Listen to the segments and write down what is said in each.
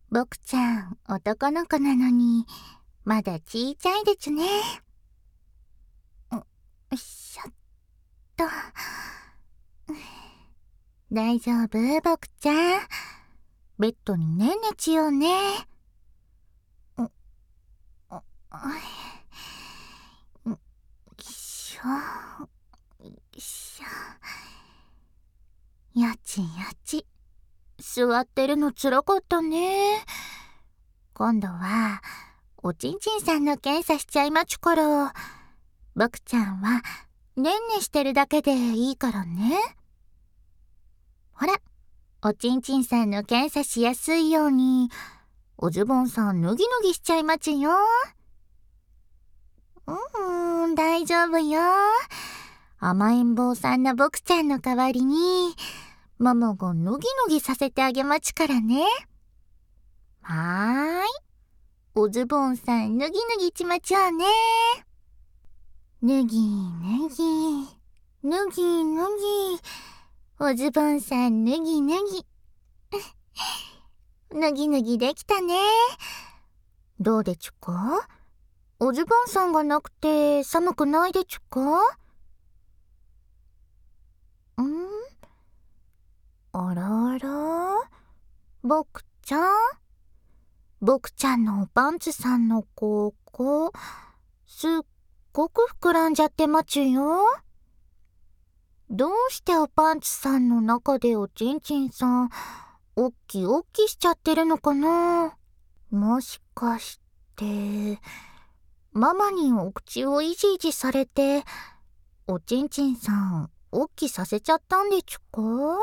僕ちゃん、男の子なのに、まだちいちゃいでちゅね。よいしょっと。大丈夫、僕ちゃん。ベッドにねんねちようね。よいしょ。よいしょ。やちやち。座ってるのつらかったね。今度は、おちんちんさんの検査しちゃいまちゅから、僕ちゃんは、ねんねしてるだけでいいからね。ほら、おちんちんさんの検査しやすいように、おズボンさん脱ぎ脱ぎしちゃいまちゅよ。大丈夫よ。甘えん坊さんな僕ちゃんの代わりに、ママが脱ぎ脱ぎさせてあげまちゅからね。はーい。おズボンさん脱ぎ脱ぎちまちょうね。脱ぎ脱ぎ、脱ぎ脱ぎ、おズボンさん脱ぎ脱ぎ。脱ぎ脱ぎできたね。どうでちゅか？おズボンさんがなくて寒くないでちゅか？あらあら？僕ちゃん？僕ちゃんのおパンツさんのここ、すっごく膨らんじゃってまちゅよ。どうしておパンツさんの中でおちんちんさん、おっきおっきしちゃってるのかな？もしかして、ママにお口をいじいじされて、おちんちんさん、おっきさせちゃったんでちゅか？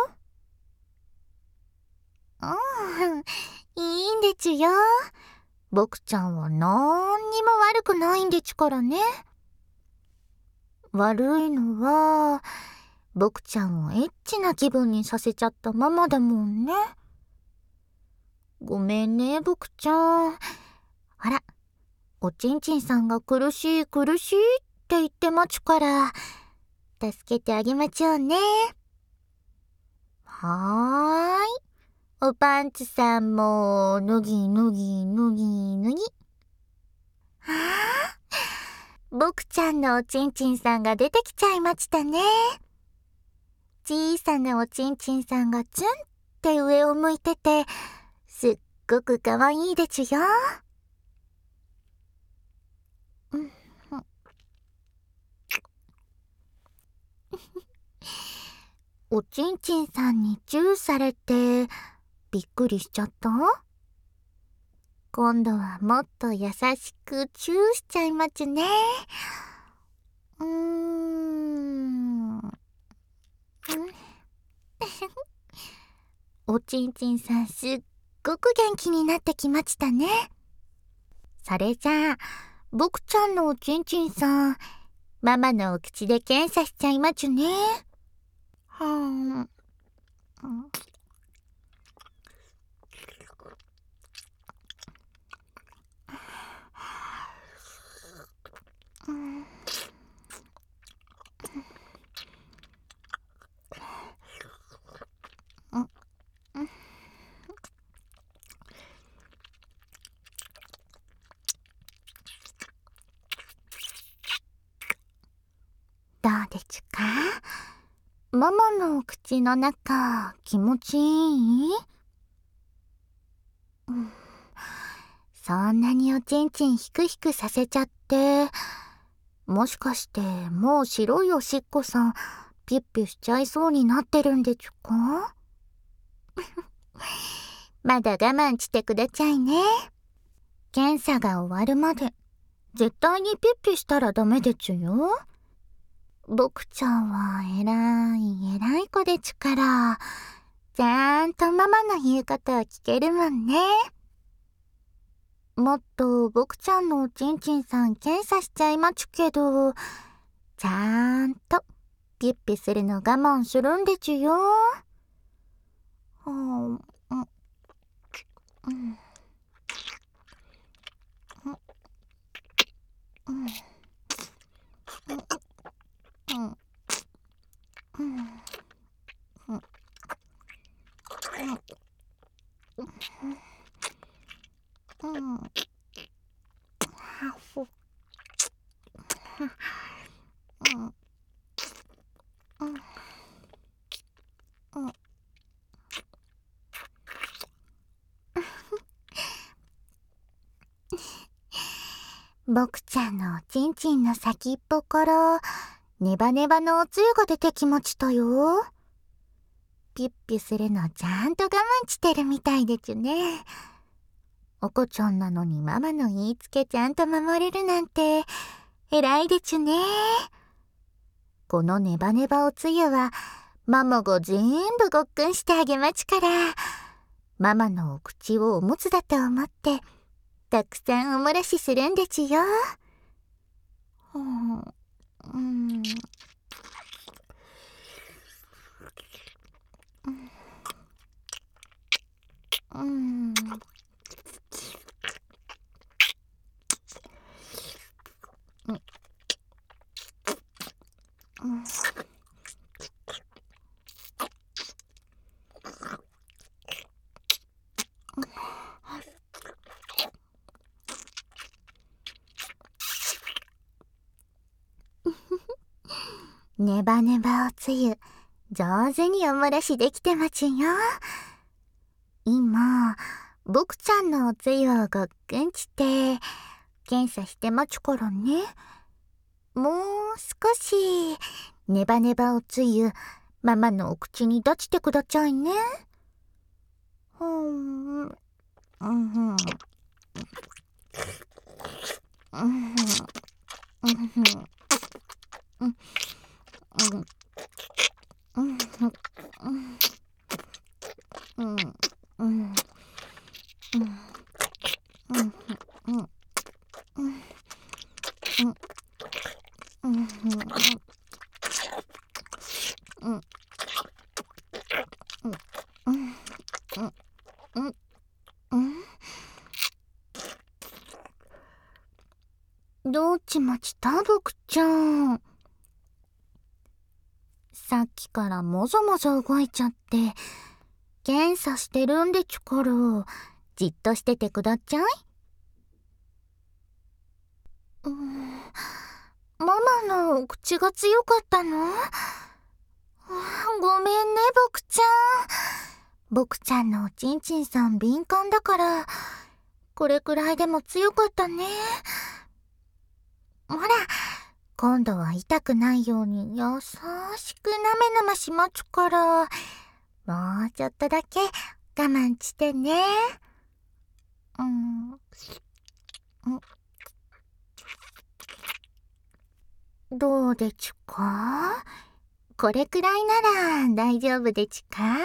いいんでちゅよ。僕ちゃんはなんにも悪くないんでちゅからね。悪いのは、僕ちゃんをエッチな気分にさせちゃったママだもんね。ごめんね、僕ちゃん。あら、おちんちんさんが苦しい苦しいって言ってまちゅから、助けてあげまちょうね。はーい。おパンツさんも、脱ぎ脱ぎ脱ぎ脱ぎ。ああ、僕ちゃんのおちんちんさんが出てきちゃいましたね。小さなおちんちんさんがツンって上を向いてて、すっごくかわいいでちゅよ。おちんちんさんにチューされて、びっくりしちゃった？今度はもっと優しくチューしちゃいまちゅね。おちんちんさんすっごく元気になってきましたね。それじゃあ、僕ちゃんのおちんちんさん、ママのお口で検査しちゃいまちゅね。はーん。どうでちゅか？ママのお口の中、気持ちいい？そんなにおちんちんひくひくさせちゃって、もしかしてもう白いおしっこさん、ピュッピュしちゃいそうになってるんでちゅか？まだ我慢してくだちゃいね。検査が終わるまで、絶対にピュッピュしたらダメでちゅよ。僕ちゃんは偉い偉い子でちゅから、ちゃんとママの言うことを聞けるもんね。もっと僕ちゃんのおちんちんさん検査しちゃいまちゅけど、ちゃんとピュッピュするの我慢するんでちゅよ。 僕ちゃんのおちんちんの先っぽからネバネバのおつゆが出てきましたよ。ピュッピュするのちゃんと我慢してるみたいでちゅね。赤ちゃんなのにママの言いつけちゃんと守れるなんて偉いでちゅね。このネバネバおつゆはママが全部ごっくんしてあげまちから、ママのお口をおむつだと思ってたくさんおもらしするんでちゅよ。ネバネバおつゆ上手におもらしできてまちゅよ。今僕ちゃんのおつゆをごっくんちて検査してまちゅからね。もう少しネバネバおつゆママのお口に出してくだちゃいね。どっちまちた僕ちゃん。さっきからもぞもぞ動いちゃって検査してるんでちゅから、じっとしててくだちゃい。ママのお口が強かったの？ごめんね僕ちゃん。僕ちゃんのおちんちんさん敏感だからこれくらいでも強かったね。ほら今度は痛くないように優しくなめなましまちゅから、もうちょっとだけ我慢してね。どうでちゅか？これくらいなら大丈夫でちゅか？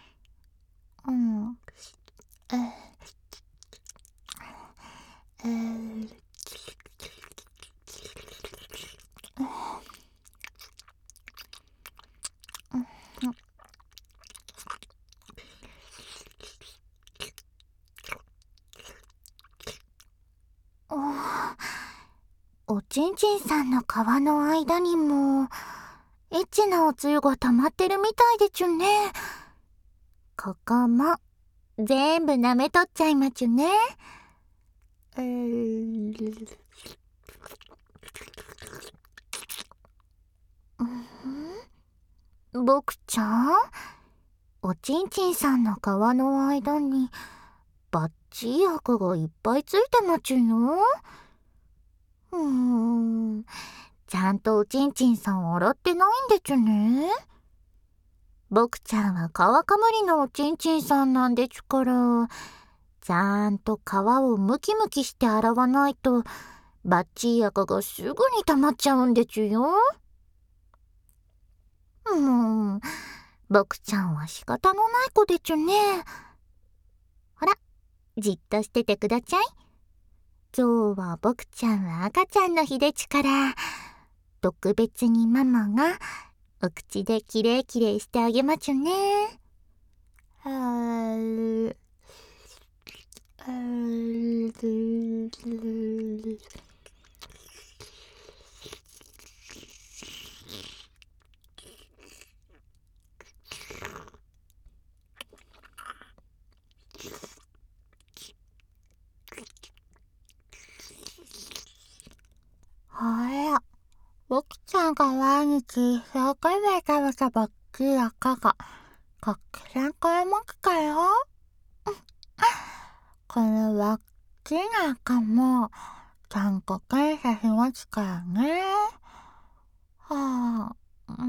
おちんちんさんの皮の間にもエッチなおつゆが溜まってるみたいでちゅね。ここも全部舐めとっちゃいまちゅね。僕ちゃん、おちんちんさんの皮の間にバッチリ赤がいっぱいついてまちゅよ。ちゃんとおちんちんさん洗ってないんでちゅね。僕ちゃんは皮かむりのおちんちんさんなんでちゅから、ちゃんと皮をムキムキして洗わないとバッチリ赤がすぐに溜まっちゃうんでちゅよ。僕ちゃんは仕方のない子でちゅね。ほらじっとしててくだちゃい。今日は僕ちゃんは赤ちゃんの日でちゅから、特別にママがお口できれいきれいしてあげまちゅね。僕ちゃんが毎日一生懸命食べたばっきり赤がたくさん買えましたよ。このばっきりな赤もちゃんと検査しますからね。はあ、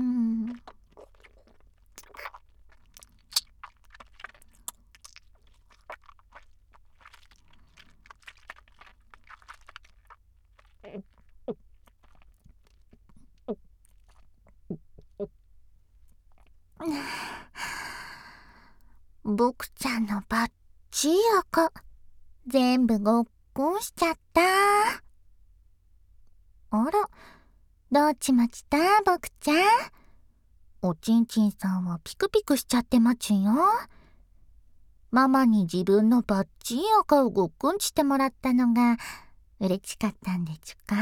僕ちゃんのバッチリ赤、全部ごっくんしちゃった。あら、どっちまちた僕ちゃん。おちんちんさんはピクピクしちゃってまちゅよ。ママに自分のバッチリ赤をごっくんしてもらったのが嬉しかったんでちゅか。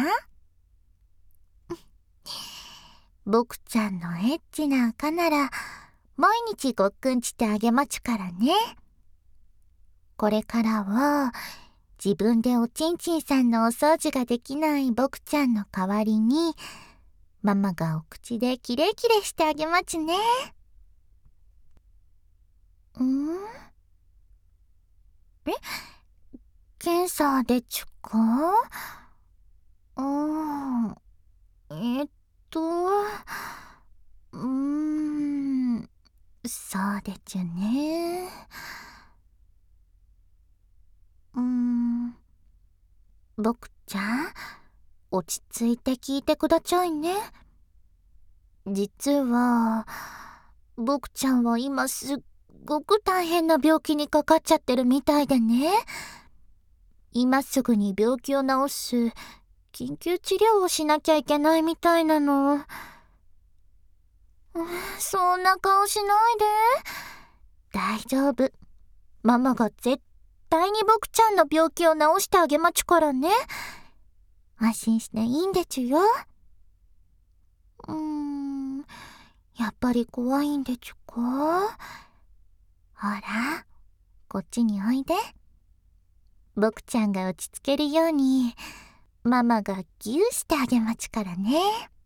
僕ちゃんのエッチな赤なら毎日ごっくんしてあげまちゅからね。これからは自分でおちんちんさんのお掃除ができない僕ちゃんの代わりにママがお口でキレキレしてあげまちゅね。え、検査でちゅか？えっと、そうでちゅね。僕ちゃん、落ち着いて聞いてくだちゃいね。実は、僕ちゃんは今すっごく大変な病気にかかっちゃってるみたいでね。今すぐに病気を治す緊急治療をしなきゃいけないみたいなの。そんな顔しないで。大丈夫。ママが絶対に僕ちゃんの病気を治してあげまちゅからね。安心していいんでちゅよ。やっぱり怖いんでちゅか？ほら、こっちにおいで。僕ちゃんが落ち着けるようにママがギューしてあげまちゅからね。